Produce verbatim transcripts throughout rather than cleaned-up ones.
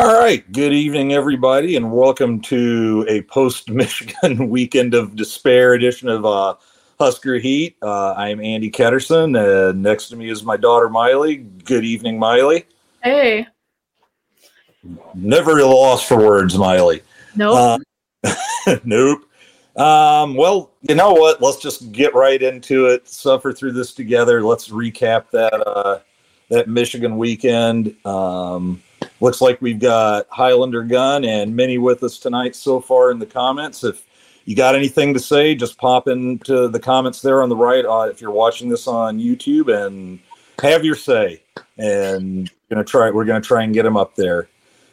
All right. Good evening, everybody, and welcome to a post-Michigan weekend of despair edition of uh, Husker Heat. Uh, I'm Andy Ketterson, and next to me is my daughter, Miley. Good evening, Miley. Hey. Never at a loss for words, Miley. Nope. Uh, nope. Um, well, you know what? Let's just get right into it. Suffer through this together. Let's recap that uh, that Michigan weekend. Um, looks like we've got Highlander Gun and Minnie with us tonight so far in the comments. If you got anything to say, just pop into the comments there on the right. Uh, if you're watching this on YouTube, and have your say. And gonna try. We're gonna try and get them up there.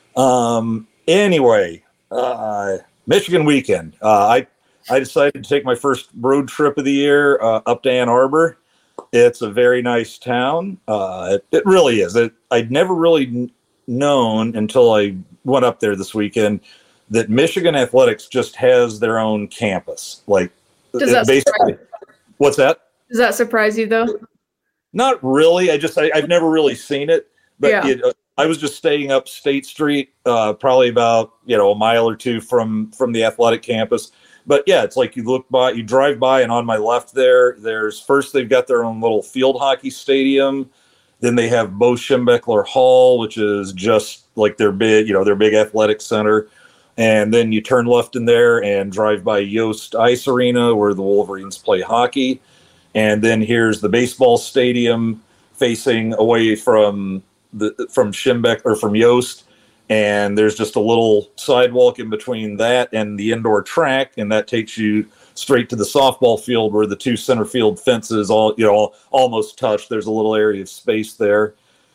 Um, anyway, uh, Michigan weekend. Uh, I. I decided to take my first road trip of the year uh, up to Ann Arbor. It's a very nice town. Uh, it, it really is. It, I'd never really n- known until I went up there this weekend that Michigan Athletics just has their own campus. Like, Does that basically, what's that? Does that surprise you, though? Not really. I just I, I've never really seen it. But yeah. it, uh, I was just staying up State Street, uh, probably about you know a mile or two from from the athletic campus. But yeah, it's like you look by, you drive by, and on my left there, there's first they've got their own little field hockey stadium. Then they have Bo Schembechler Hall, which is just like their big, you know, their big athletic center. And then you turn left in there and drive by Yost Ice Arena, where the Wolverines play hockey. And then here's the baseball stadium facing away from the from Schembeck or from Yost. And there's just a little sidewalk in between that and the indoor track, and that takes you straight to the softball field where the two center field fences all you know almost touch. There's a little area of space there,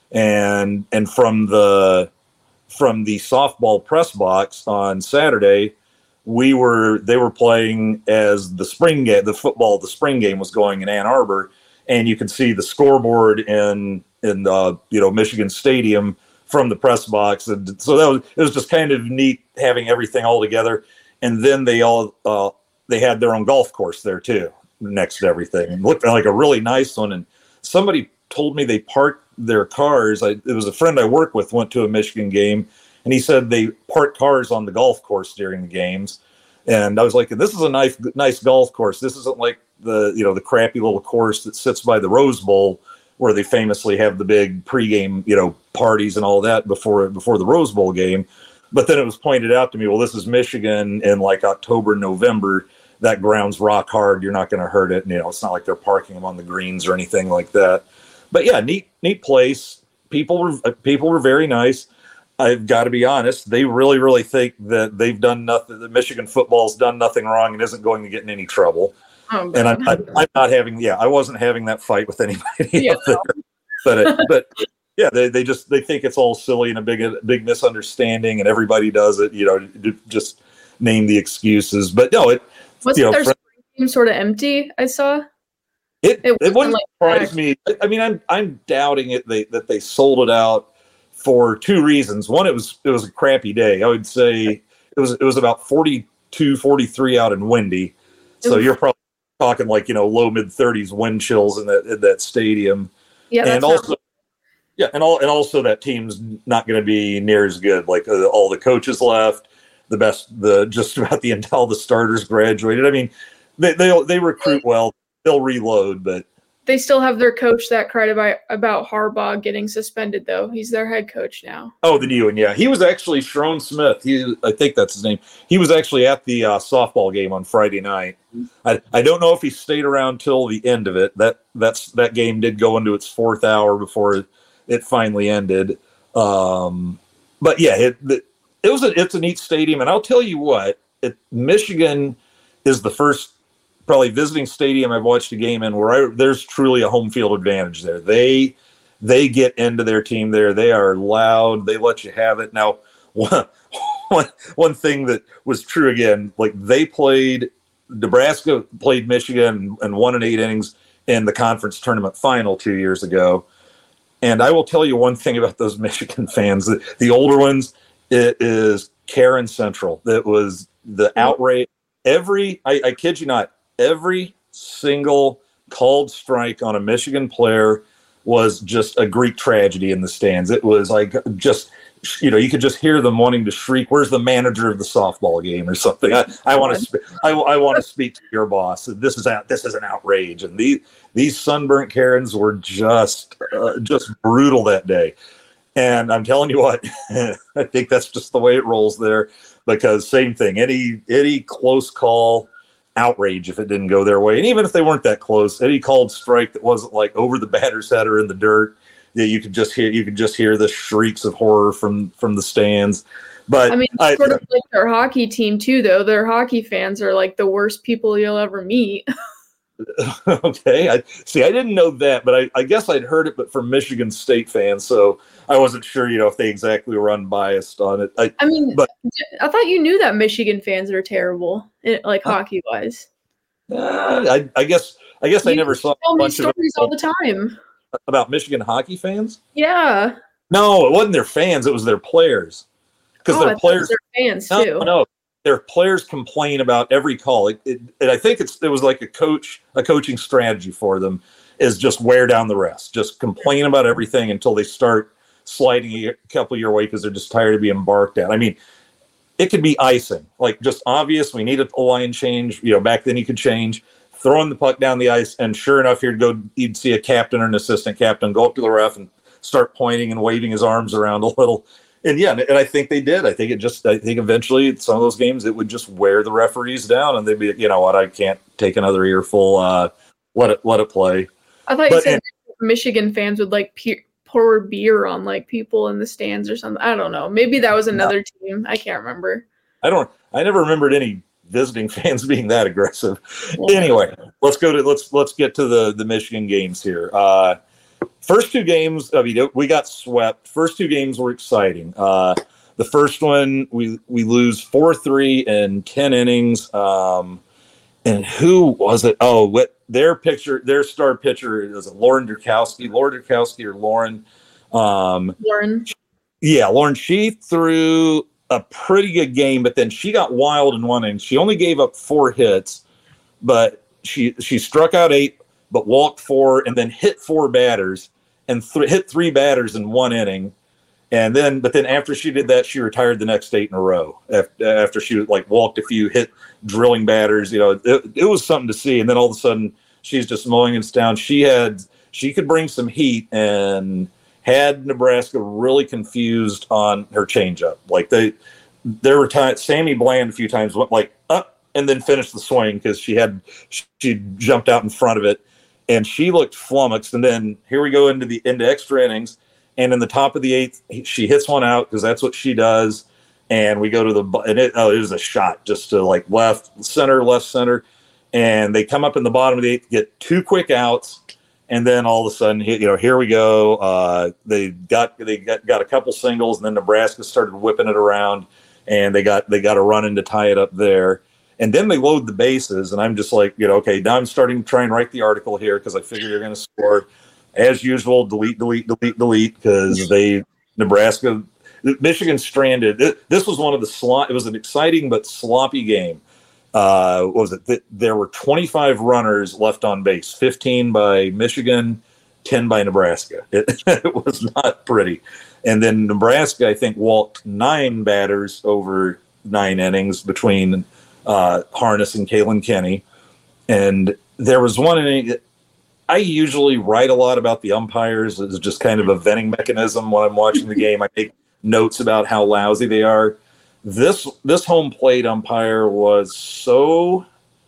and and from the from the softball press box on Saturday, we were they were playing as the spring game, the football, the spring game was going in Ann Arbor, and you can see the scoreboard in in the you know Michigan Stadium from the press box. And so that was, it was just kind of neat having everything all together. And then they all, uh, they had their own golf course there too, next to everything. It looked like a really nice one. And somebody told me they parked their cars. I, it was a friend I work with went to a Michigan game, and he said they parked cars on the golf course during the games. And I was like, this is a nice, nice golf course. This isn't like the, you know, the crappy little course that sits by the Rose Bowl, where they famously have the big pregame, you know, parties and all that before before the Rose Bowl game. But then it was pointed out to me, well, this is Michigan in like October, November. That ground's rock hard. You're not going to hurt it. And, you know, it's not like they're parking them on the greens or anything like that. But yeah, neat, neat place. People were people were very nice. I've got to be honest. They really, really think that they've done nothing. That Michigan football's done nothing wrong and isn't going to get in any trouble. Oh, and I'm, I'm, I'm not having, yeah, I wasn't having that fight with anybody yeah, up there. But, it, but yeah, they, they just, they think it's all silly and a big, big misunderstanding, and everybody does it, you know, just name the excuses. But no, it, wasn't you know, their friend, spring game sort of empty? I saw it, it, it wouldn't like surprise me. I mean, I'm, I'm doubting it. They, that they sold it out for two reasons. One, it was, it was a crappy day. I would say it was, it was about forty-two, forty-three out and windy. So you're probably talking like, you know, low mid thirties wind chills in that in that stadium. Yeah, that's and also, not- yeah, and all and also that team's not going to be near as good. Like uh, all the coaches left, the best, the just about the all the starters graduated. I mean, they they they recruit well. They'll reload, but they still have their coach that cried about about Harbaugh getting suspended, though. He's their head coach now. Oh, the new one, yeah. He was actually Sharon Smith. He, I think that's his name. He was actually at the uh, softball game on Friday night. I, I don't know if he stayed around till the end of it. That that's that game did go into its fourth hour before it, it finally ended. Um, but yeah, it, it it was a, it's a neat stadium, and I'll tell you what, it, Michigan is the first probably visiting stadium I've watched a game in where I, there's truly a home field advantage there. They they get into their team there. They are loud. They let you have it. Now, one, one, one thing that was true again, like they played, Nebraska played Michigan and won in eight innings in the conference tournament final two years ago. And I will tell you one thing about those Michigan fans. The, the older ones, it is Karen Central. That was the outrage. Every, I, I kid you not, every single called strike on a Michigan player was just a Greek tragedy in the stands. It was like just you know, you could just hear them wanting to shriek, "Where's the manager of the softball game?" or something. I, I want to, sp- I, I want to speak to your boss. This is out. This is an outrage. And these these sunburnt Karens were just uh, just brutal that day. And I'm telling you what, I think that's just the way it rolls there. Because same thing, any any close call, outrage if it didn't go their way, and even if they weren't that close, any called strike that wasn't like over the batter's head or in the dirt. Yeah, you could just hear you could just hear the shrieks of horror from from the stands. But I mean, I, sort of like their hockey team too, though. Their hockey fans are like the worst people you'll ever meet. Okay, I see. I didn't know that, but I, I guess I'd heard it, but from Michigan State fans, so I wasn't sure, you know, if they exactly were unbiased on it. I, I mean, but I thought you knew that Michigan fans are terrible, like uh, hockey wise. Uh, I, I guess I guess you I never saw tell a me bunch stories of all the time. About Michigan hockey fans. Yeah. No, it wasn't their fans; it was their players. Because oh, their players, their fans no, too. No, their players complain about every call. It, it, and I think it's it was like a coach, a coaching strategy for them is just wear down the rest, just complain about everything until they start sliding a couple your way because they're just tired of being barked at. I mean, it could be icing, like just obvious. We need a line change. You know, back then you could change. Throwing the puck down the ice, and sure enough, you'd go. You'd see a captain or an assistant captain go up to the ref and start pointing and waving his arms around a little. And yeah, and I think they did. I think it just. I think eventually, some of those games, it would just wear the referees down, and they'd be, you know what, I can't take another earful. Uh, let it let it play. I thought but, you said and, Michigan fans would like pe- pour beer on like people in the stands or something. I don't know. Maybe that was another no. team. I can't remember. I don't. I never remembered any visiting fans being that aggressive. Yeah. Anyway, let's go to let's let's get to the the Michigan games here. Uh, first two games, I mean, we got swept. First two games were exciting. Uh, the first one we we lose four three in ten innings. Um, and who was it? Oh, what their pitcher, their star pitcher is Lauren Durkowski. Lauren Durkowski or Lauren. Um, Lauren. Yeah, Lauren. She threw a pretty good game, but then she got wild in one inning. She only gave up four hits, but she she struck out eight, but walked four, and then hit four batters and th- hit three batters in one inning. And then, but then after she did that, she retired the next eight in a row. After, after she like walked a few, hit drilling batters, you know, it, it was something to see. And then all of a sudden, she's just mowing us down. She had she could bring some heat and had Nebraska really confused on her changeup. Like they, there were times Sammy Bland a few times went like up and then finished the swing because she had she jumped out in front of it, and she looked flummoxed. And then here we go into the into extra innings, and in the top of the eighth, she hits one out because that's what she does. And we go to the and it oh it was a shot just to like left center left center, and they come up in the bottom of the eighth, get two quick outs. And then all of a sudden, you know, here we go. Uh, they got they got, got a couple singles, and then Nebraska started whipping it around, and they got they got a run in to tie it up there. And then they load the bases, and I'm just like, you know, okay, now I'm starting to try and write the article here because I figure they're going to score. As usual, delete, delete, delete, delete, because they Nebraska, Michigan stranded. This was one of the slot. It was an exciting but sloppy game. Uh, what was it? There were twenty-five runners left on base, fifteen by Michigan, ten by Nebraska. It, it was not pretty. And then Nebraska, I think, walked nine batters over nine innings between uh, Harness and Kalen Kenny. And there was one inning. I usually write a lot about the umpires. It's just kind of a venting mechanism when I'm watching the game. I take notes about how lousy they are. This this home plate umpire was so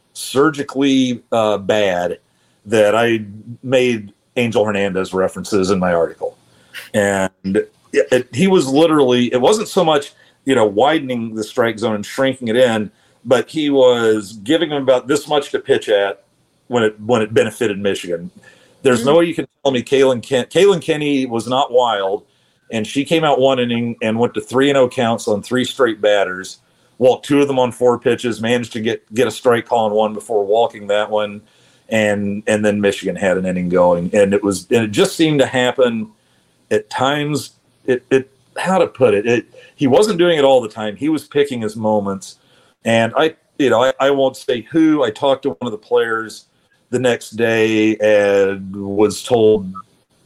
surgically uh, bad that I made Angel Hernandez references in my article. And it, it, he was literally, it wasn't so much, you know, widening the strike zone and shrinking it in, but he was giving them about this much to pitch at when it when it benefited Michigan. There's mm-hmm. no way you can tell me Kalen Ken, Kalen Kenny was not wild. And she came out one inning and went to three and oh counts on three straight batters, walked two of them on four pitches, managed to get, get a strike call on one before walking that one, and and then Michigan had an inning going. And it was and it just seemed to happen at times. It, it how to put it, it he wasn't doing it all the time. He was picking his moments. And I you know I, I won't say who. I talked to one of the players the next day and was told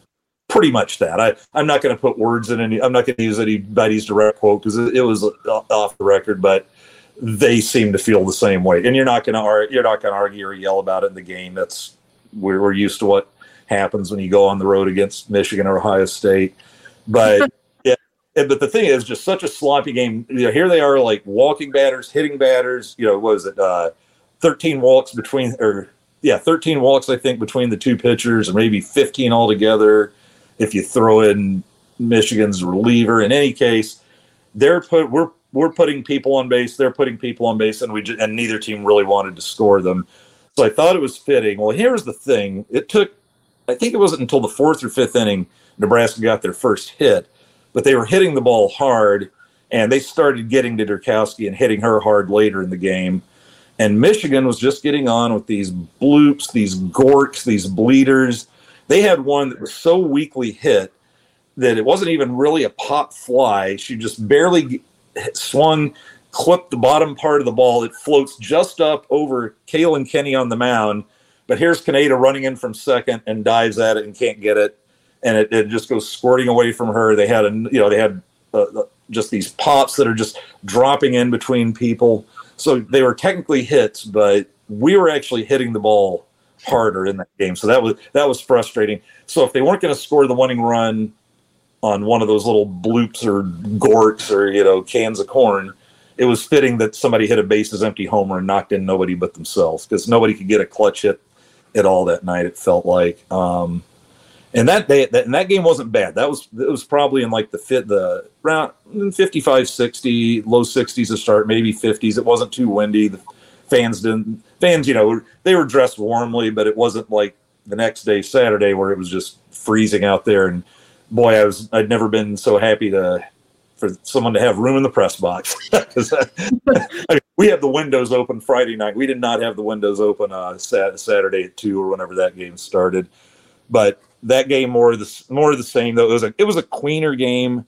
pretty much that. I, I'm not going to put words in any, I'm not going to use anybody's direct quote because it, it was off the record, but they seem to feel the same way. And you're not going to, you're not going to argue or yell about it in the game. That's, we're, we're used to what happens when you go on the road against Michigan or Ohio State. But yeah, but the thing is just such a sloppy game. You know, here they are like walking batters, hitting batters, you know, what was it? Uh, thirteen walks between, or yeah, thirteen walks, I think, between the two pitchers, or maybe fifteen altogether if you throw in Michigan's reliever. In any case, they're put we're we're putting people on base, they're putting people on base, and we just, and neither team really wanted to score them. So I thought it was fitting. Well, here's the thing: it took, I think it wasn't until the fourth or fifth inning Nebraska got their first hit, but they were hitting the ball hard, and they started getting to Durkowski and hitting her hard later in the game. And Michigan was just getting on with these bloops, these gorks, these bleeders. They had one that was so weakly hit that it wasn't even really a pop fly. She just barely swung, clipped the bottom part of the ball. It floats just up over Kaylin Kenny on the mound. But here's Kaneda running in from second and dives at it and can't get it. And it, it just goes squirting away from her. They had, a, you know, they had uh, just these pops that are just dropping in between people. So they were technically hits, but we were actually hitting the ball harder in that game. So that was that was frustrating. So if they weren't going to score the winning run on one of those little bloops or gorks or, you know, cans of corn, it was fitting that somebody hit a bases empty homer and knocked in nobody but themselves, because nobody could get a clutch hit at all that night, it felt like. Um, and that day, that, and that game wasn't bad. That was it was probably in like the fit the round fifty-five, sixty, low sixties to start, maybe fifties. It wasn't too windy. The fans didn't fans, you know, they were dressed warmly, but it wasn't like the next day, Saturday, where it was just freezing out there. And boy, I was I'd never been so happy to for someone to have room in the press box. I mean, we had the windows open Friday night. We did not have the windows open uh, Saturday at two or whenever that game started. But that game more of the more of the same. Though it was a it was a cleaner game.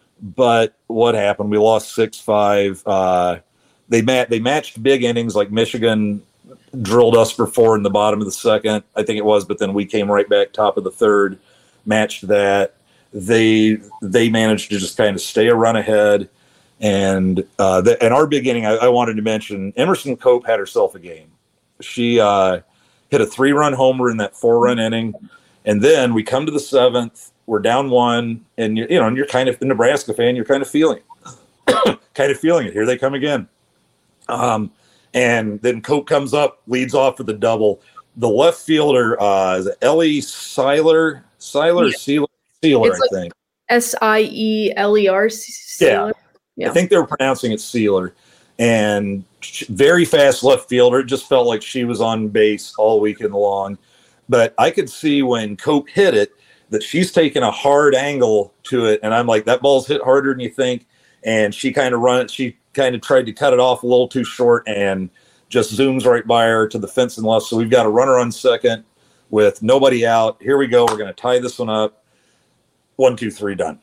But what happened? We lost six five. Uh, they mat they matched big innings. Like Michigan drilled us for four in the bottom of the second, I think it was. But then we came right back top of the third, matched that. They they managed to just kind of stay a run ahead. And uh, the, and our big inning, I, I wanted to mention, Emerson Cope had herself a game. She uh, hit a three-run homer in that four-run inning. And then we come to the seventh, we're down one, and you, you know, and you're kind of the Nebraska fan, you're kind of feeling it, kind of feeling it. Here they come again. Um, and then Cope comes up, leads off with a double. The left fielder, uh, is it Ellie Seiler, Seiler, yeah. Sealer, Sealer, I like think. S I E L E R. Yeah. yeah, I think they were pronouncing it Sealer. And very fast left fielder. It just felt like she was on base all weekend long. But I could see when Cope hit it that she's taking a hard angle to it. And I'm like, that ball's hit harder than you think. And she kind of run it. She kind of tried to cut it off a little too short and just zooms right by her to the fence and left. So we've got a runner on second with nobody out. Here we go. We're going to tie this one up. One, two, three, done.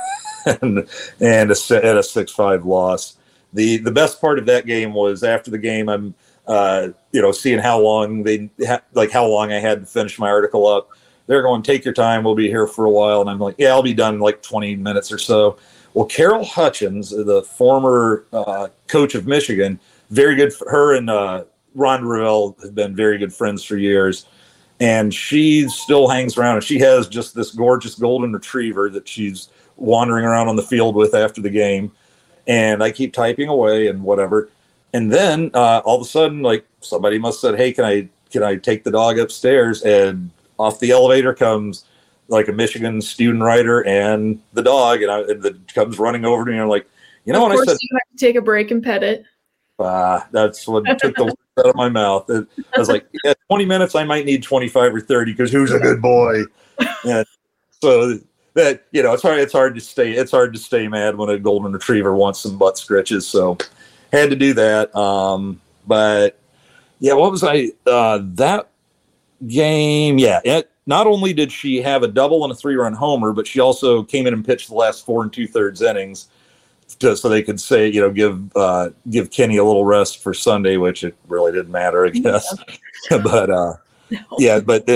and and a, at a six five loss. The the best part of that game was after the game, I'm uh, you know, seeing how long they ha- like how long I had to finish my article up. They're going, take your time. We'll be here for a while. And I'm like, yeah, I'll be done in like twenty minutes or so. Well, Carol Hutchins, the former uh, coach of Michigan, very good for her, and uh, Ron Revelle have been very good friends for years. And she still hangs around, and she has just this gorgeous golden retriever that she's wandering around on the field with after the game. And I keep typing away and whatever. And then uh, all of a sudden, like, somebody must have said, hey, can I can I take the dog upstairs? And off the elevator comes like a Michigan student writer and the dog, and, I, and it comes running over to me. And I'm like, you know, of when course I said, you have to take a break and pet it. Ah, uh, that's what took the words out of my mouth. It, I was like, yeah, twenty minutes, I might need twenty-five or thirty because who's a good boy? And so that, you know, it's hard, it's hard to stay, it's hard to stay mad when a golden retriever wants some butt scratches. So had to do that. Um, but yeah, what was I, uh, that game? Yeah. It, not only did she have a double and a three run homer, but she also came in and pitched the last four and two thirds innings. Just so they could say, you know, give uh, give Kenny a little rest for Sunday, which it really didn't matter, I guess. but uh, no. yeah, but then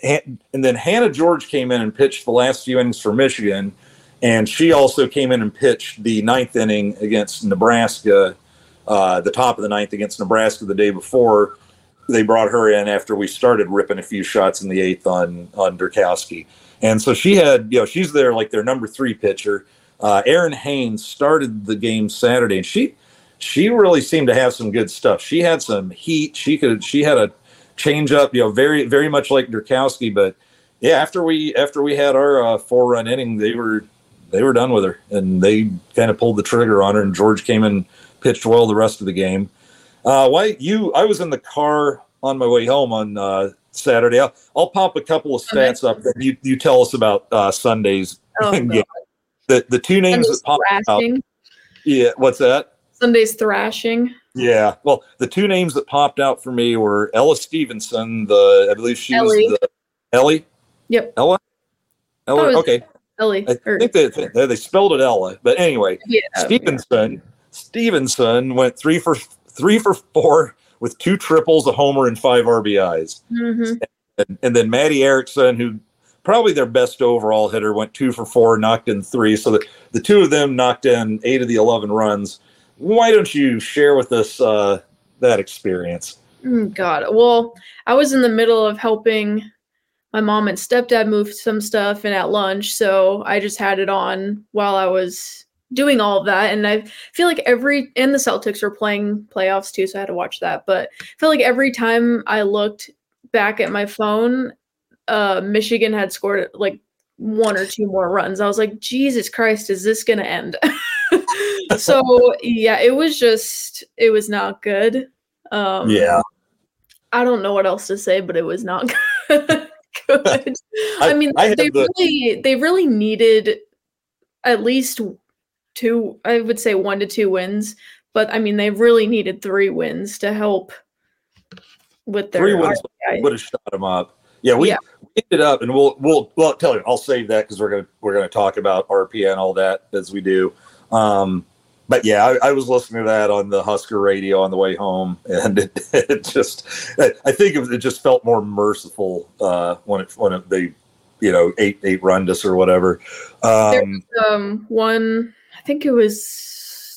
and then Hannah George came in and pitched the last few innings for Michigan, and she also came in and pitched the ninth inning against Nebraska, uh, the top of the ninth against Nebraska the day before. They brought her in after we started ripping a few shots in the eighth on on Durkowski. And so she had, you know, she's there like their number three pitcher. Uh, Erin Haynes started the game Saturday, and she she really seemed to have some good stuff. She had some heat. She could she had a change up, you know, very very much like Durkowski. But yeah, after we after we had our uh, four run inning, they were they were done with her, and they kind of pulled the trigger on her. And George came and pitched well the rest of the game. Uh, why you? I was in the car on my way home on uh, Saturday. I'll, I'll pop a couple of stats okay. up. And you you tell us about uh, Sunday's oh, game. The the two names Sunday's that popped thrashing. out. Yeah, what's that? Sunday's thrashing. Yeah. Well, the two names that popped out for me were Ella Stevenson. The I believe she Ellie. was the Ellie. Yep. Ella. Ella. Okay. Ellie. I or, think they they spelled it Ella, but anyway, yeah, Stevenson. Yeah. Stevenson went three for three for four with two triples, a homer, and five R B Is. Mm-hmm. And, and then Maddie Erickson, who probably their best overall hitter, went two for four, knocked in three. So the, the two of them knocked in eight of the eleven runs. Why don't you share with us uh, that experience? God. Well, I was in the middle of helping my mom and stepdad move some stuff and at lunch. So I just had it on while I was doing all of that. And I feel like every, and the Celtics were playing playoffs too, so I had to watch that. But I feel like every time I looked back at my phone, uh, Michigan had scored like one or two more runs. I was like, Jesus Christ, is this going to end? So yeah, it was just, it was not good. Um, yeah. I don't know what else to say, but it was not good. good. I, I mean, I they the- really, they really needed at least two, I would say one to two wins, but I mean, they really needed three wins to help with their three wins would have shot them up. Yeah, we, yeah. we ended up, and we'll we'll well I'll tell you, I'll save that because we're gonna we're gonna talk about R P A and all that as we do. Um, but yeah, I, I was listening to that on the Husker radio on the way home, and it, it just I think it, it just felt more merciful uh, when it when it, they you know eight eight run us or whatever. Um, there was um, one. I think it was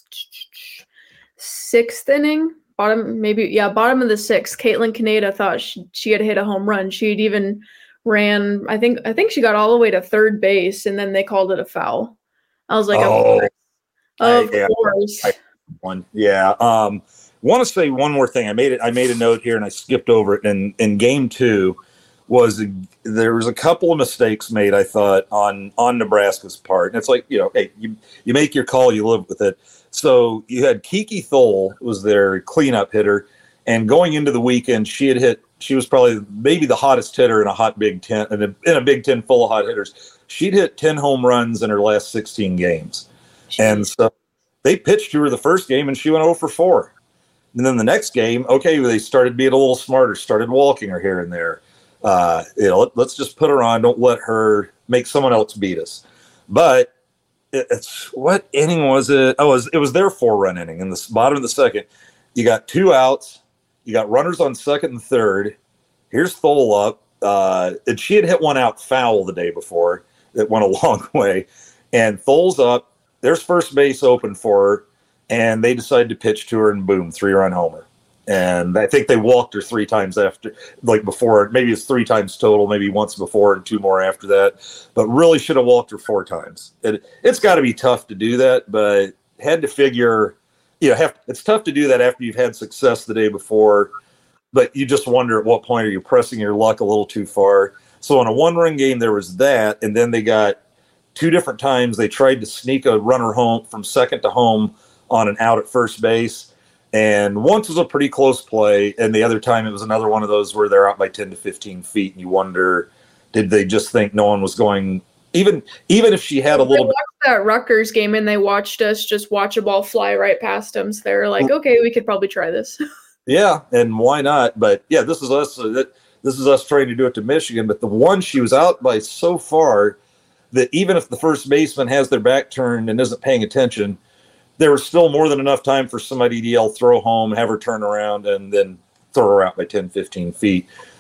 sixth inning, bottom, maybe, yeah, bottom of the sixth. Caitlin Kaneda thought she, she had hit a home run. She'd even ran, I think, I think she got all the way to third base, and then they called it a foul. I was like, oh, of course. Of I, yeah, course. I, one, yeah. Um, want to say one more thing. I made it. I made a note here, and I skipped over it. In in game two, was a, there was a couple of mistakes made, I thought, on on Nebraska's part. And it's like, you know, hey, you, you make your call, you live with it. So you had Kiki Thole was their cleanup hitter, and going into the weekend, she had hit, she was probably maybe the hottest hitter in a hot Big Ten, in a, in a Big Ten full of hot hitters. She'd hit ten home runs in her last sixteen games. Jeez. And so they pitched to her the first game, and she went oh for four. And then the next game, okay, they started being a little smarter, started walking her here and there. Uh, you know, let, let's just put her on. Don't let her make someone else beat us. But it, it's what inning was it? Oh, it was, it was their four-run inning in the bottom of the second. You got two outs. You got runners on second and third. Here's Thole up. Uh, and she had hit one out foul the day before. That went a long way. And Thole's up. There's first base open for her. And they decided to pitch to her, and boom, three-run homer. And I think they walked her three times after, like before. Maybe it's three times total, maybe once before and two more after that. But really should have walked her four times. It, it's got to be tough to do that, but had to figure, you know, have, it's tough to do that after you've had success the day before. But you just wonder at what point are you pressing your luck a little too far. So in a one-run game, there was that, and then they got two different times they tried to sneak a runner home from second to home on an out at first base. And once was a pretty close play, and the other time it was another one of those where they're out by ten to fifteen feet, and you wonder, did they just think no one was going, even even if she had a they little bit. They watched that Rutgers game, and they watched us just watch a ball fly right past them. So they're like, okay, we could probably try this. Yeah, and why not? But yeah, this is us. Uh, this is us trying to do it to Michigan. But the one she was out by so far that even if the first baseman has their back turned and isn't paying attention, there was still more than enough time for somebody to yell, throw home, have her turn around, and then throw her out by ten, fifteen feet.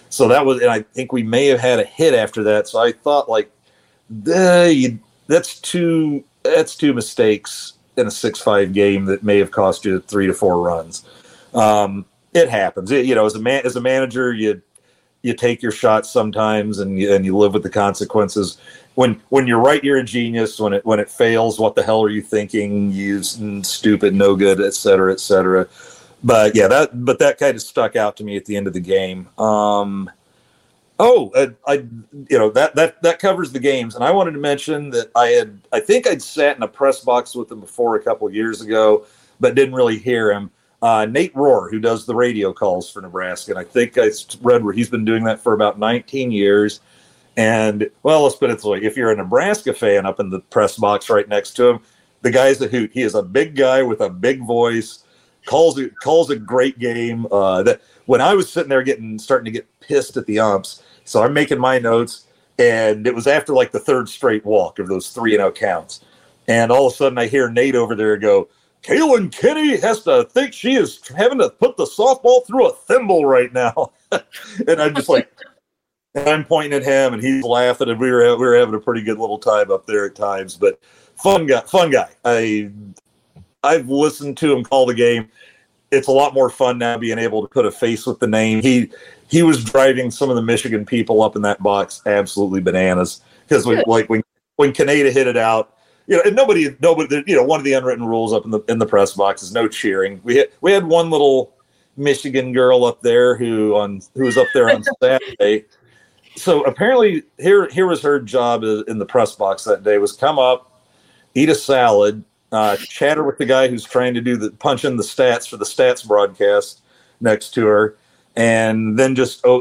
So that was, and I think we may have had a hit after that. So I thought, like, the, you, that's two that's two mistakes in a six five game that may have cost you three to four runs. Um, it happens. It, you know, as a man, as a manager, you you take your shots sometimes, and you, and you live with the consequences. When when you're right, you're a genius. When it when it fails, what the hell are you thinking? You stupid, no good, et cetera, et cetera. But yeah, that but that kind of stuck out to me at the end of the game. Um, oh, I, I you know that that that covers the games, and I wanted to mention that I had I think I'd sat in a press box with him before a couple of years ago, but didn't really hear him. Uh, Nate Rohr, who does the radio calls for Nebraska, and I think I read where he's been doing that for about nineteen years. And well, let's put it this way: if you're a Nebraska fan up in the press box right next to him, the guy's a hoot. He is a big guy with a big voice. Calls it calls a great game. Uh, that when I was sitting there getting starting to get pissed at the umps, so I'm making my notes, and it was after like the third straight walk of those three and out counts, and all of a sudden I hear Nate over there go, "Kaylin Kinney has to think she is having to put the softball through a thimble right now," and I'm just like, and I'm pointing at him, and he's laughing, and we were we were having a pretty good little time up there at times, but fun guy, fun guy. I. I've listened to him call the game. It's a lot more fun now being able to put a face with the name. He he was driving some of the Michigan people up in that box absolutely bananas because when, like when when Kaneda hit it out, you know, and nobody nobody you know one of the unwritten rules up in the in the press box is no cheering. We had we had one little Michigan girl up there who on who was up there on Saturday. So apparently here here was her job in the press box that day was come up, eat a salad. Uh, chatter with the guy who's trying to do the punch in the stats for the stats broadcast next to her, and then just oh,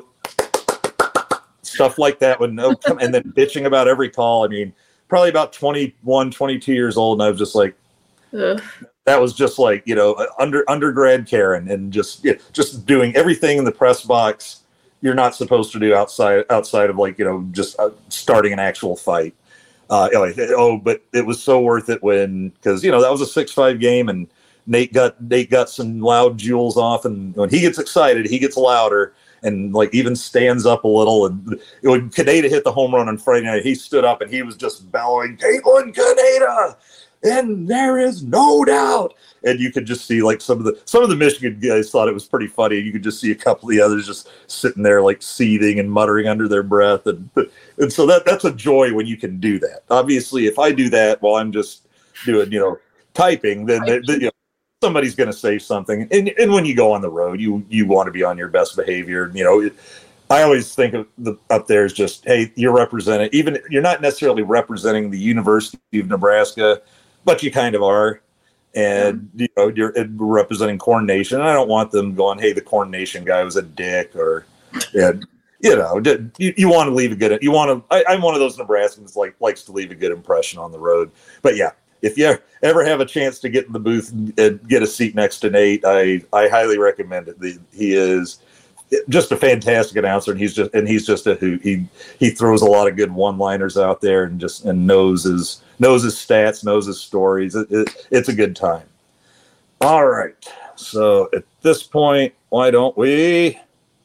stuff like that would no come, and then bitching about every call. I mean, probably about twenty-one, twenty-two years old, and I was just like, Ugh. That was just like you know under undergrad Karen, and just yeah, just doing everything in the press box you're not supposed to do outside outside of like you know just uh, starting an actual fight. Uh, oh, but it was so worth it when, because you know that was a six five game, and Nate got Nate got some loud jewels off, and when he gets excited, he gets louder, and like even stands up a little. And when Kaneda hit the home run on Friday night, he stood up and he was just bellowing, "Caitlin Kaneda!" And there is no doubt. And you could just see like some of the some of the Michigan guys thought it was pretty funny. You could just see a couple of the others just sitting there like seething and muttering under their breath. And and so that that's a joy when you can do that. Obviously, if I do that while I'm just doing, you know, typing, then, then you know, somebody's going to say something. And and when you go on the road, you you want to be on your best behavior. You know, it, I always think of the up there as just, hey, you're representing, even you're not necessarily representing the University of Nebraska, but you kind of are. And, you know, you're representing Corn Nation. And I don't want them going, hey, the Corn Nation guy was a dick or, and, you know, you, you want to leave a good, you want to, I, I'm one of those Nebraskans like likes to leave a good impression on the road. But yeah, if you ever have a chance to get in the booth and get a seat next to Nate, I, I highly recommend it. The, he is just a fantastic announcer, and he's just, and he's just a hoot. He, he throws a lot of good one-liners out there and just, and knows his, knows his stats, knows his stories. It, it, it's a good time. All right. So at this point, why don't we?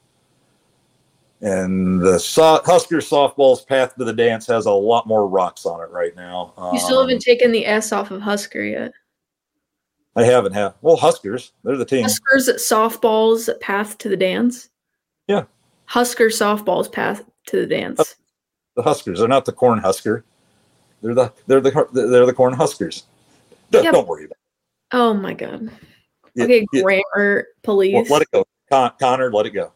And the so- Husker softball's path to the dance has a lot more rocks on it right now. You still um, haven't taken the S off of Husker yet. I haven't had. Well, Huskers, they're the team. Huskers softball's path to the dance. Yeah. Husker softball's path to the dance. The Huskers, they're not the Corn Husker. They're the they're the they're the Corn Huskers. Don't, yeah. don't worry about it. Oh my God. Yeah, okay, yeah. Grammar police. Well, let it go, Con- Connor. Let it go.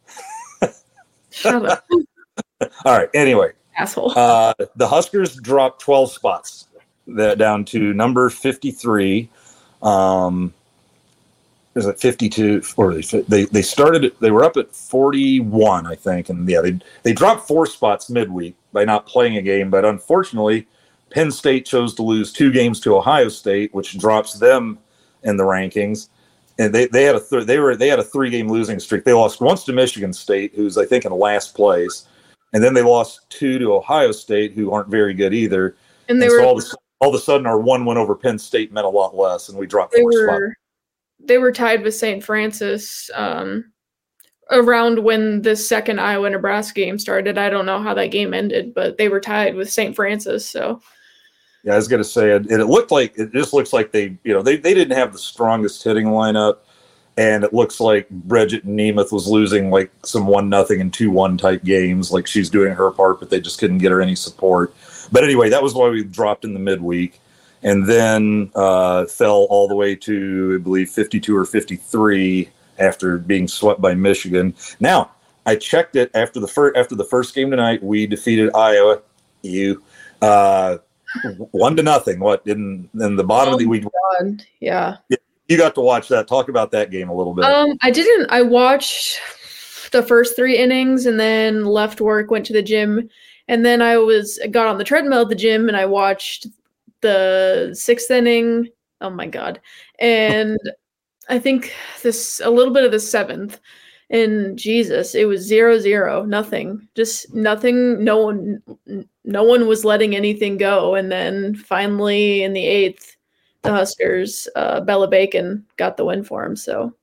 Shut up. All right. Anyway, asshole. Uh, the Huskers dropped twelve spots, that down to number fifty-three. Um, is it fifty-two? Or they they they started. They were up at forty-one, I think, and yeah, they they dropped four spots midweek by not playing a game. But unfortunately, Penn State chose to lose two games to Ohio State, which drops them in the rankings. And they, they had a th- they were they had a three game losing streak. They lost once to Michigan State, who's I think in last place, and then they lost two to Ohio State, who aren't very good either. And they and were so all, of a, all of a sudden our one win over Penn State meant a lot less, and we dropped they four were spots. They were tied with Saint Francis um, around when the second Iowa Nebraska game started. I don't know how that game ended, but they were tied with Saint Francis. So yeah, I was going to say it, it looked like it just looks like they, you know, they, they didn't have the strongest hitting lineup, and it looks like Bridget Nemeth was losing like some one nothing and two one type games. Like she's doing her part, but they just couldn't get her any support. But anyway, that was why we dropped in the midweek, and then uh, fell all the way to I believe fifty-two or fifty-three after being swept by Michigan. Now I checked it after the first after the first game tonight. We defeated Iowa. You. Uh, One to nothing. What in in the bottom oh of the week? Yeah, you got to watch that. Talk about that game a little bit. Um, I didn't. I watched the first three innings and then left work, went to the gym, and then I was got on the treadmill at the gym and I watched the sixth inning. Oh my god! And I think this a little bit of the seventh. And Jesus, it was zero zero, nothing, just nothing. No one, no one was letting anything go. And then finally in the eighth, the Huskers, uh, Bella Bacon got the win for him. So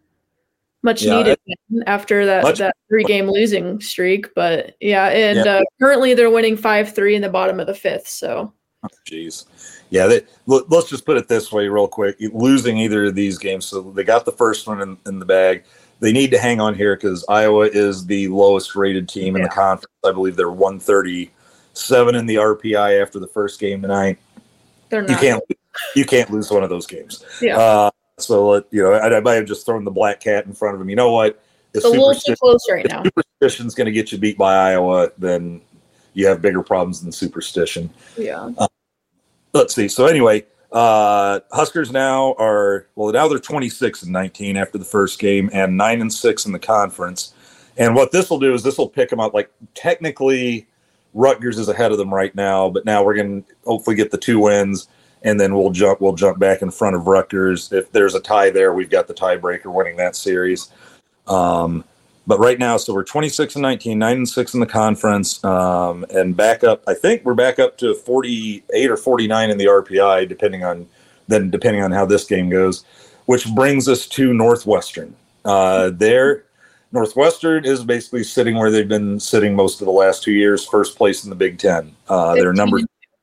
much yeah, needed it, after that, much, that three game losing streak. But yeah, and yeah. Uh, currently they're winning five three in the bottom of the fifth. So, jeez. Yeah, they, let's just put it this way real quick. Losing either of these games, so they got the first one in, in the bag. They need to hang on here because Iowa is the lowest rated team in yeah. the conference. I believe they're one thirty-seven in the R P I after the first game tonight. They're not. You can't, you can't lose one of those games. Yeah. Uh, so, you know, I, I might have just thrown the black cat in front of them. You know what? It's a little too close right now. If superstition's going to get you beat by Iowa, then you have bigger problems than superstition. Yeah. Uh, let's see. So anyway, uh, Huskers now are, well, now they're twenty-six and nineteen after the first game and nine and six in the conference. And what this will do is this will pick them up. Like technically Rutgers is ahead of them right now, but now we're going to hopefully get the two wins and then we'll jump, we'll jump back in front of Rutgers. If there's a tie there, we've got the tiebreaker winning that series. Um, But right now, so we're twenty-six and nineteen, nine and six in the conference, um, and back up. I think we're back up to forty-eight or forty-nine in the R P I, depending on then depending on how this game goes. Which brings us to Northwestern. Uh, there, Northwestern is basically sitting where they've been sitting most of the last two years, first place in the Big Ten. Uh, they're number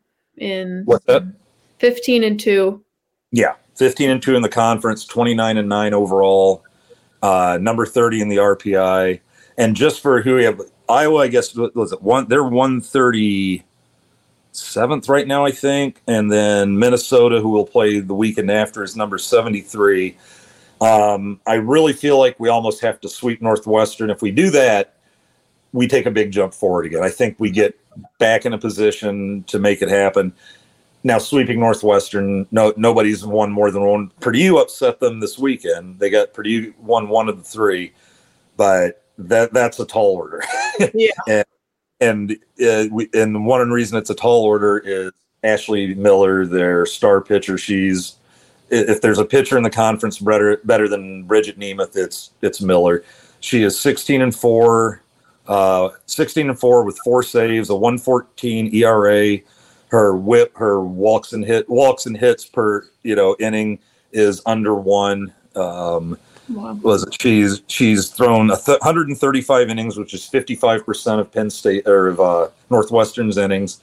in what's that? Fifteen and two. Yeah, fifteen and two in the conference, twenty-nine and nine overall. Uh, number thirty in the R P I, and just for who we have, Iowa, I guess was it one? They're one thirty seventh right now, I think, and then Minnesota, who will play the weekend after, is number seventy three. Um, I really feel like we almost have to sweep Northwestern. If we do that, we take a big jump forward again. I think we get back in a position to make it happen. Now, sweeping Northwestern, no, nobody's won more than one. Purdue upset them this weekend. They got Purdue won one of the three, but that that's a tall order. Yeah. and and, uh, we, and one reason it's a tall order is Ashley Miller, their star pitcher. She's if there's a pitcher in the conference better better than Bridget Nemeth, it's it's Miller. She is sixteen and four, uh, sixteen and four with four saves, a one fourteen E R A. Her whip, her walks and hit, walks and hits per you know inning is under one. Um, wow. Was it? She's she's thrown a th- one hundred thirty-five innings, which is fifty-five percent of Penn State or of uh, Northwestern's innings.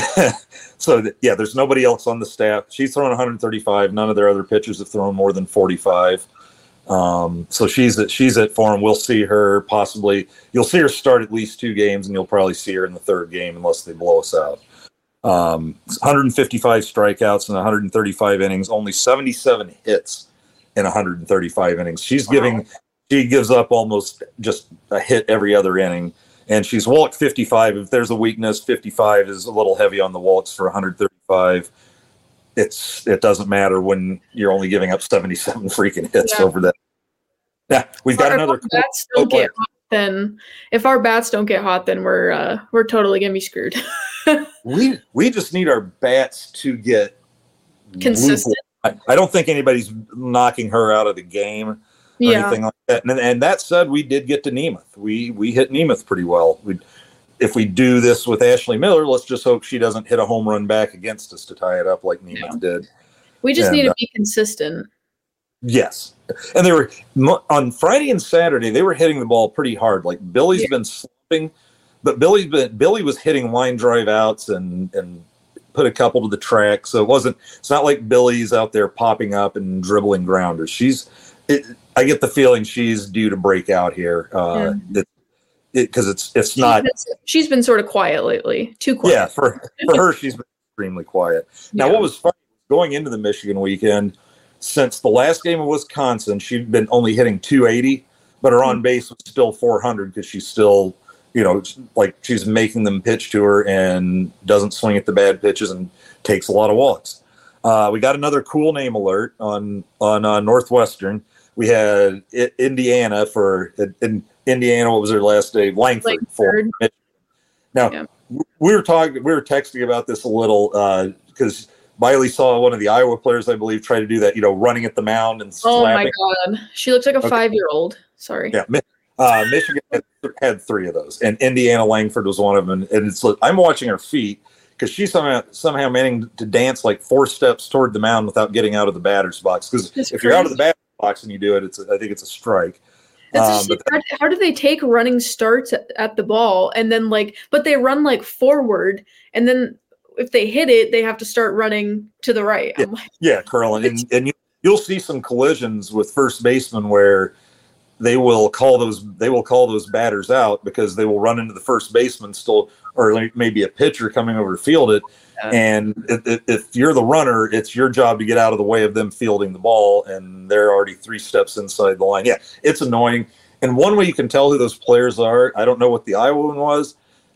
So th- yeah, there's nobody else on the staff. She's thrown one hundred thirty-five. None of their other pitchers have thrown more than forty-five. Um, so she's at she's at form. We'll see her possibly. You'll see her start at least two games, and you'll probably see her in the third game unless they blow us out. Um, one hundred fifty-five strikeouts in one hundred thirty-five innings, only seventy-seven hits in one hundred thirty-five innings. She's wow. giving, she gives up almost just a hit every other inning, and she's walked fifty-five. If there's a weakness, fifty-five is a little heavy on the walks for one hundred thirty-five. It's it doesn't matter when you're only giving up seventy-seven freaking hits yeah. over that. Yeah, we've got our another. Bats don't get hot, then if our bats don't get hot, then we're uh, we're totally gonna be screwed. we we just need our bats to get consistent. I, I don't think anybody's knocking her out of the game or yeah. anything like that. And, and that said, we did get to Nemeth. We we hit Nemeth pretty well. We if we do this with Ashley Miller, let's just hope she doesn't hit a home run back against us to tie it up like Nemeth yeah. did. We just and, need to uh, be consistent. Yes, and they were on Friday and Saturday. They were hitting the ball pretty hard. Like Billy's yeah. been slipping, but Billy's been Billy was hitting line drive outs and and put a couple to the track. So it wasn't. It's not like Billy's out there popping up and dribbling grounders. She's. It, I get the feeling she's due to break out here. Uh, yeah. it, because it, it's it's she's not. Been, she's been sort of quiet lately. Too quiet. Yeah, for for her, she's been extremely quiet. Now, yeah. what was funny going into the Michigan weekend? Since the last game of Wisconsin, she'd been only hitting two eighty, but her on base was still four hundred because she's still, you know, like she's making them pitch to her and doesn't swing at the bad pitches and takes a lot of walks. Uh, we got another cool name alert on on uh, Northwestern. We had I- Indiana for in Indiana. What was their last name? Langford. Langford. For Michigan. Now yeah. we were talking, we were texting about this a little because. Uh, Miley saw one of the Iowa players, I believe, try to do that, you know, running at the mound and slapping. Oh, my God. She looks like a okay. five-year-old. Sorry. Yeah. Uh, Michigan had, had three of those, and Indiana Langford was one of them. And, and it's I'm watching her feet because she's somehow, somehow managing to dance like four steps toward the mound without getting out of the batter's box. Because if crazy. You're out of the batter's box and you do it, it's a, I think it's a strike. Um, but how, how do they take running starts at, at the ball and then, like, but they run, like, forward, and then – if they hit it, they have to start running to the right. Yeah, like, yeah curling. And, and you, you'll see some collisions with first basemen where they will call those they will call those batters out because they will run into the first baseman still, or like maybe a pitcher coming over to field it. Yeah. And if, if, if you're the runner, it's your job to get out of the way of them fielding the ball, and they're already three steps inside the line. Yeah, it's annoying. And one way you can tell who those players are, I don't know what the Iowa one was,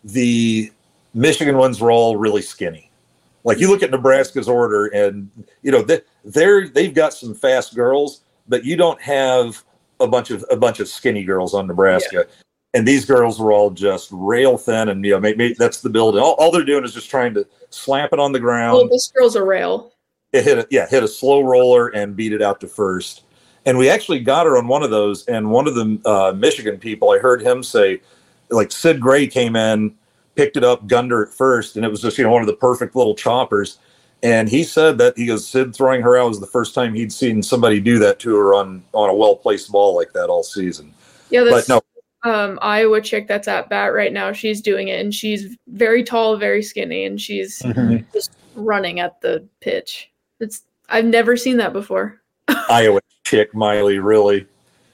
the Michigan ones were all really skinny. Like you look at Nebraska's order, and you know they, they're they've got some fast girls, but you don't have a bunch of a bunch of skinny girls on Nebraska. Yeah. And these girls were all just rail thin, and you know maybe that's the build. All, all they're doing is just trying to slap it on the ground. Oh, this girl's a rail. It hit a, yeah, hit a slow roller and beat it out to first. And we actually got her on one of those. And one of the uh, Michigan people, I heard him say, like Sid Gray came in, picked it up, gunned her at first, and it was just, you know, one of the perfect little choppers. And he said that he goes, Sid throwing her out was the first time he'd seen somebody do that to her on, on a well-placed ball like that all season. Yeah, this no. um, Iowa chick that's at bat right now, she's doing it, and she's very tall, very skinny, and she's mm-hmm. just running at the pitch. It's I've never seen that before. Iowa chick, Miley, really.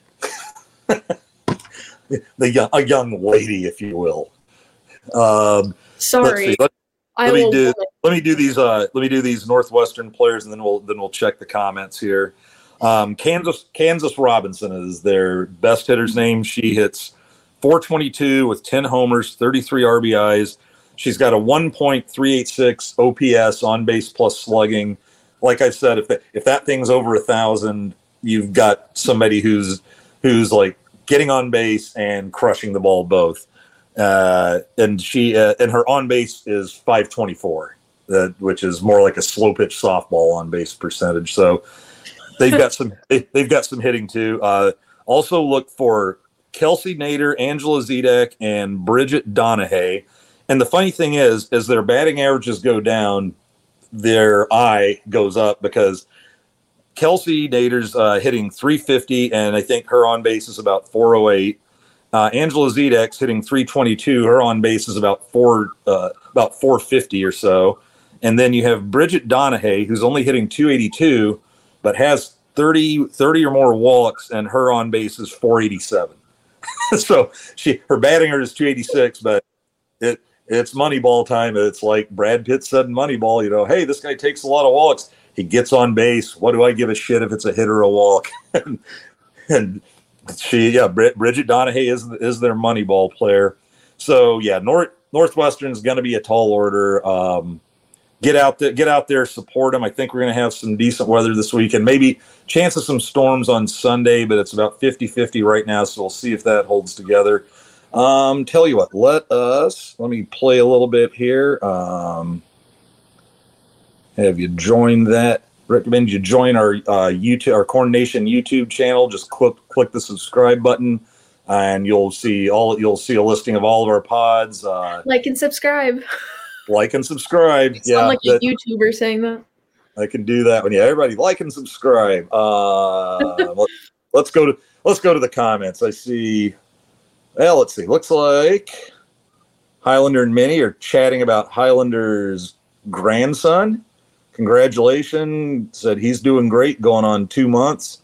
the young, a young lady, if you will. Um, Sorry, let, let me do let me do these uh, let me do these Northwestern players, and then we'll then we'll check the comments here. Um, Kansas Kansas Robinson is their best hitter's name. She hits four twenty-two with ten homers, thirty-three R B Is. She's got a one point three eight six O P S on base plus slugging. Like I said, if the, if that thing's over a thousand, you've got somebody who's who's like getting on base and crushing the ball both. Uh, and she uh, and her on base is five twenty-four, uh, which is more like a slow pitch softball on base percentage. So they've got some they, they've got some hitting too. Uh, also look for Kelsey Nader, Angela Zedek, and Bridget Donahue. And the funny thing is, as their batting averages go down, their eye goes up because Kelsey Nader's uh, hitting three fifty, and I think her on base is about four oh eight. Uh, Angela Zedek's hitting three twenty-two. Her on base is about four, uh, about four fifty or so. And then you have Bridget Donahue, who's only hitting two eighty-two, but has thirty, thirty or more walks, and her on base is four eighty-seven. So she her batting average is two eighty-six, but it it's Moneyball time. It's like Brad Pitt said in Moneyball, you know, hey, this guy takes a lot of walks. He gets on base. What do I give a shit if it's a hit or a walk? and, and She, yeah, Bridget Donahue is is their Moneyball player. So yeah, North Northwestern is going to be a tall order. Um, get out there, get out there, support them. I think we're going to have some decent weather this week, and maybe chance of some storms on Sunday, but it's about fifty-fifty right now. So we'll see if that holds together. Um, tell you what, let us let me play a little bit here. Um, have you joined that? Recommend you join our uh, YouTube, our Corn Nation YouTube channel. Just click click the subscribe button, and you'll see all. You'll see a listing of all of our pods. Uh, like and subscribe. Like and subscribe. You yeah, sound like that, a YouTuber saying that. I can do that one. Yeah, everybody like and subscribe. Uh, let, let's go to let's go to the comments. I see. Well, let's see. Looks like Highlander and Minnie are chatting about Highlander's grandson. Congratulations. Said he's doing great, going on two months.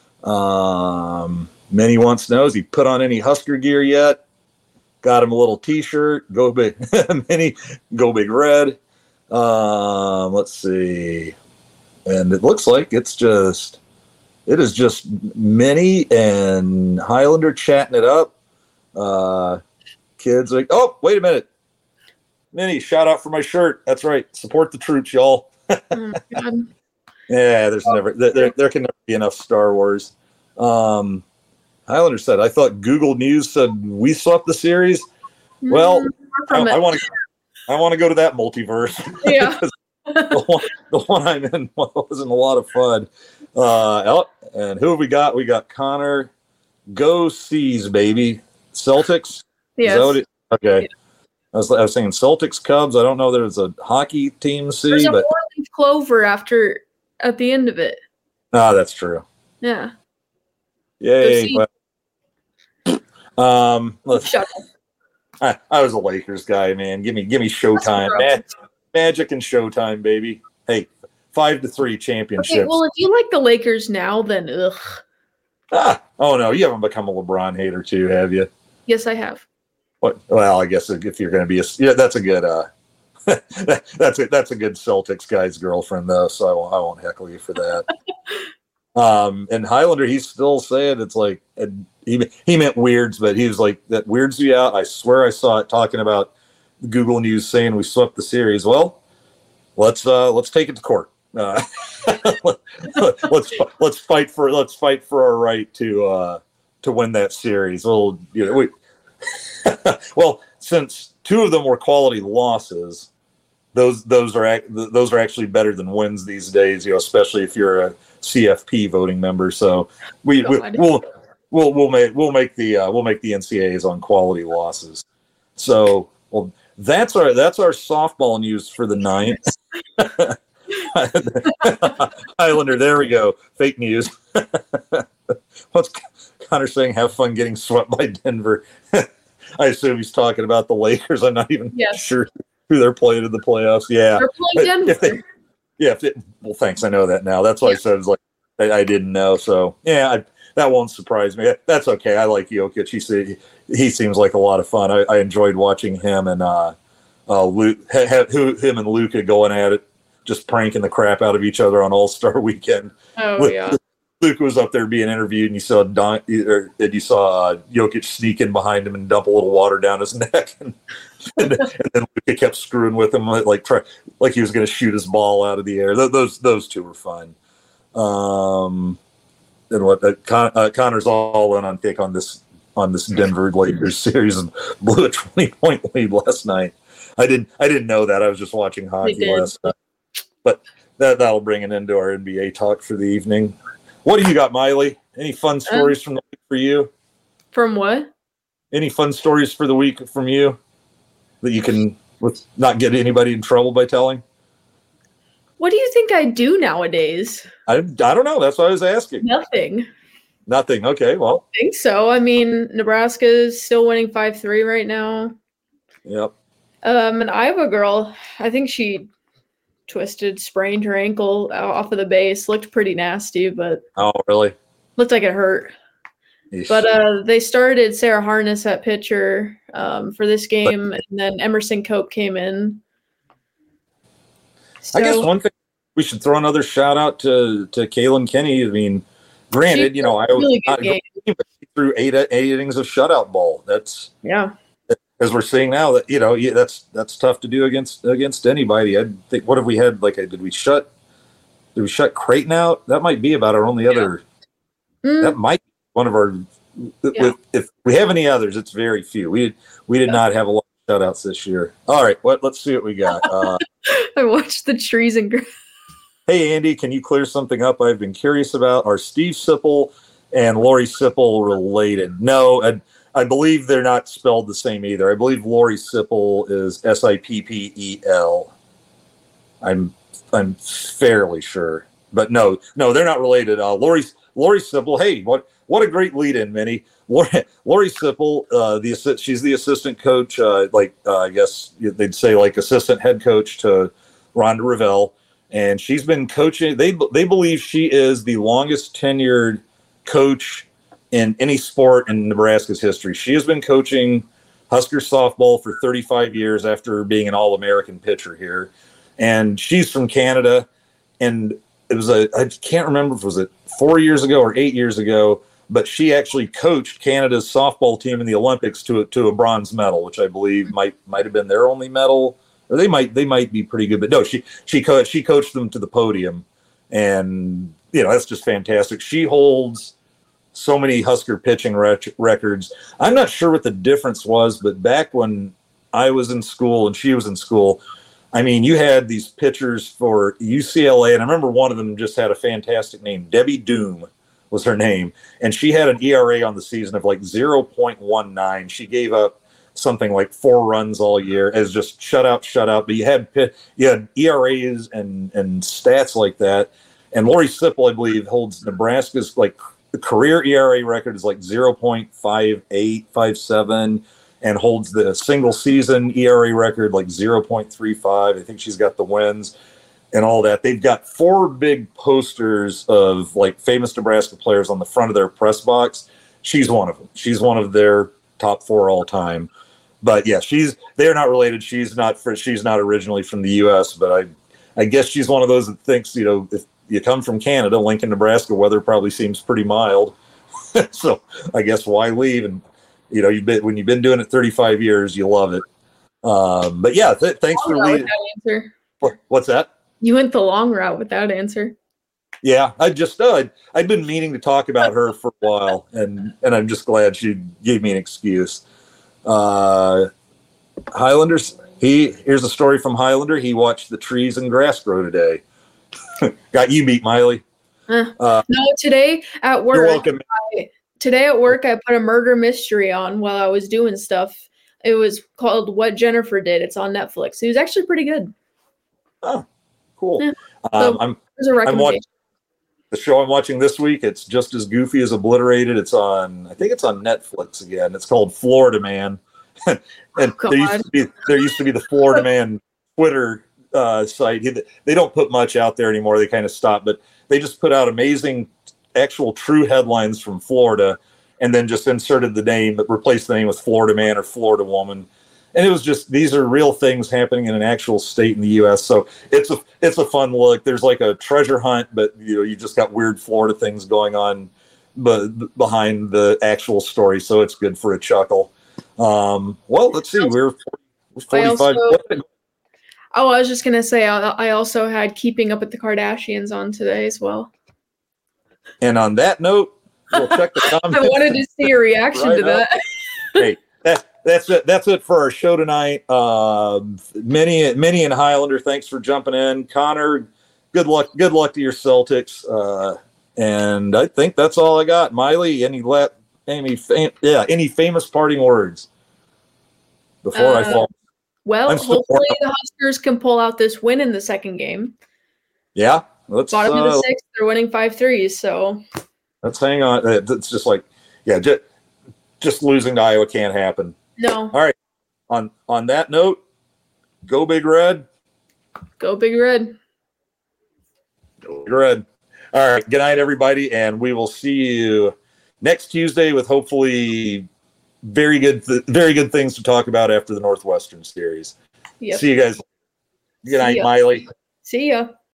Um, Minnie wants to know, has he put on any Husker gear yet? Got him a little T-shirt. Go big, Minnie. Go Big Red. Um, let's see. And it looks like it's just, it is just Minnie and Highlander chatting it up. Uh, kids like, oh, wait a minute. Minnie, shout out for my shirt. That's right. Support the troops, y'all. Oh my God. Yeah, there's never, there, there can never be enough Star Wars. Um, Highlander said, I thought Google News said we swept the series. Well, I, I want to, I want to go to that multiverse. Yeah. the, one, the one I'm in wasn't a lot of fun. Uh, and who have we got? We got Connor. Go Seas, baby. Celtics? Yes. Is that what it, okay. Yeah. I was, I was saying Celtics, Cubs. I don't know. There's a hockey team C, There's a but four-leaf clover after at the end of it. Ah, that's true. Yeah. Yay. Well, um, let's. Shut up. I, I was a Lakers guy, man. Give me, give me Showtime, man. Magic and Showtime, baby. Hey, five to three championships. Okay, well, if you like the Lakers now, then ugh. Ah, oh no, you haven't become a LeBron hater too, have you? Yes, I have. What? Well, I guess if you're going to be a, yeah, that's a good, uh, that's a that's a good Celtics guy's girlfriend though, so I won't, I won't heckle you for that. um, and Highlander, he's still saying it's like he he meant weirds, but he was like, that weirds you out. I swear I saw it talking about Google News saying we swept the series. Well, let's uh, let's take it to court. Uh, let's let's fight for let's fight for our right to uh, to win that series. Well, you know, we, well, since two of them were quality losses, those those are those are actually better than wins these days. You know, especially if you're a C F P voting member. So we, we we'll we'll we'll make we'll make the uh, we'll make the N C A As on quality losses. So well, that's our that's our softball news for the ninth. Highlander, there we go. Fake news. What's Connor saying? Have fun getting swept by Denver. I assume he's talking about the Lakers. I'm not even yes. sure who they're playing in the playoffs. Yeah, they're playing Denver. If they, yeah. If they, well, thanks. I know that now. That's why yeah. I said it was like I, I didn't know. So yeah, I, that won't surprise me. That's okay. I like Jokic. He said he seems like a lot of fun. I, I enjoyed watching him and uh, uh, Luke, who him and Luka going at it, just pranking the crap out of each other on All-Star Weekend. Oh Luke, yeah. Luke was up there being interviewed, and you saw Don, or you saw uh, Jokic sneak in behind him and dump a little water down his neck, and, and, and then Luka kept screwing with him, like try, like he was going to shoot his ball out of the air. Th- those those two were fun. Um, and what uh, Con- uh, Connor's all in on take on this on this Denver Lakers series and blew a twenty point lead last night. I didn't I didn't know that. I was just watching hockey last night. But that that'll bring it into our N B A talk for the evening. What do you got, Miley? Any fun stories um, from the week for you? From what? Any fun stories for the week from you that you can with not get anybody in trouble by telling? What do you think I do nowadays? I, I don't know. That's what I was asking. Nothing. Nothing. Okay, well. I think so. I mean, Nebraska is still winning five three right now. Yep. Um, an Iowa girl, I think she twisted, sprained her ankle off of the base. Looked pretty nasty, but oh, really? Looked like it hurt. Eesh. But uh, they started Sarah Harness at pitcher um, for this game, but, and then Emerson Cope came in. So, I guess one thing we should throw another shout out to to Kaylin Kenny. I mean, granted, you know, I really was game. through eight eight innings of shutout ball. That's yeah. As we're seeing now, that you know, yeah, that's that's tough to do against against anybody. I think. What have we had? Like, did we shut? Did we shut Creighton out? That might be about our only yeah. other. Mm. That might be one of our. Yeah. If, if we have any others, it's very few. We we did yeah. not have a lot of shutouts this year. All right, what? Let's see what we got. Uh, I watched the trees and. Grass. Hey Andy, can you clear something up? I've been curious about. Are Steve Sipple and Lori Sipple related? No. I, I believe they're not spelled the same either. I believe Lori Sipple is S I P P E L. I'm I'm fairly sure, but no, no, they're not related. Uh, Lori Lori Sipple. Hey, what what a great lead-in, Minnie. Lori, Lori Sipple, uh, the assi- she's the assistant coach. Uh, like uh, I guess they'd say like assistant head coach to Rhonda Revelle, and she's been coaching. They they believe she is the longest tenured coach in any sport in Nebraska's history. She has been coaching Husker softball for thirty-five years after being an All-American pitcher here. And she's from Canada. And it was a, I can't remember if it was it four years ago or eight years ago, but she actually coached Canada's softball team in the Olympics to a, to a bronze medal, which I believe might, might have been their only medal, or they might, they might be pretty good, but no, she, she coached, she coached them to the podium. And, you know, that's just fantastic. She holds so many Husker pitching rec- records. I'm not sure what the difference was, but back when I was in school and she was in school, I mean, you had these pitchers for U C L A, and I remember one of them just had a fantastic name. Debbie Doom was her name, and she had an E R A on the season of like zero point one nine. She gave up something like four runs all year as just shutout, shutout. But you had you had E R As and and stats like that. And Lori Sipple, I believe, holds Nebraska's like the career E R A record is like zero point five eight, five seven. And holds the single season E R A record like zero point three five. I think she's got the wins and all that. They've got four big posters of like famous Nebraska players on the front of their press box. She's one of them. She's one of their top four all time. But yeah, she's they're not related. She's not for, she's not originally from the U S, but I I guess she's one of those that thinks, you know, if you come from Canada, Lincoln, Nebraska, weather probably seems pretty mild. So I guess why leave? And you know, you've been when you've been doing it thirty-five years, you love it. Um, but yeah, th- thanks long for leading. Answer. What's that? You went the long route with that answer. Yeah, I just uh, I'd, I'd been meaning to talk about her for a while, and and I'm just glad she gave me an excuse. Uh, Highlanders. He here's a story from Highlander. He watched the trees and grass grow today. Got you beat, Miley. Uh, uh, no, today at work. You're welcome. I, Today at work, I put a murder mystery on while I was doing stuff. It was called What Jennifer Did. It's on Netflix. It was actually pretty good. Oh, cool. Yeah. Um, so, I'm, there's a recommendation. I'm watching the show I'm watching this week. It's just as goofy as Obliterated. It's on, I think it's on Netflix again. It's called Florida Man. and oh, there used to be there used to be the Florida Man Twitter uh, site. They don't put much out there anymore. They kind of stopped, but they just put out amazing actual true headlines from Florida and then just inserted the name, but replaced the name with Florida Man or Florida Woman. And it was just, these are real things happening in an actual state in the U S. So it's a, it's a fun look. There's like a treasure hunt, but you know, you just got weird Florida things going on but behind the actual story. So it's good for a chuckle. Um, well, let's see. We're forty-five. Also, oh, I was just going to say, I, I also had Keeping Up with the Kardashians on today as well. And on that note, we'll check the comments. I wanted to see your reaction right to that. Hey, that, that's it. That's it for our show tonight. Uh, Minnie, Minnie and Highlander, thanks for jumping in. Connor, good luck. Good luck to your Celtics. Uh, and I think that's all I got. Miley, any let any fam- yeah, any famous parting words before uh, I fall? Well, hopefully the Huskers can pull out this win in the second game. Yeah. Let's, Bottom uh, of the sixth, they're winning five threes, so let's hang on. It's just like, yeah, just, just losing to Iowa can't happen. No. All right. On on that note, go Big Red. Go Big Red. Go Big Red. All right. Good night, everybody, and we will see you next Tuesday with hopefully very good, th- very good things to talk about after the Northwestern series. Yep. See you guys. Good night, Miley. See ya.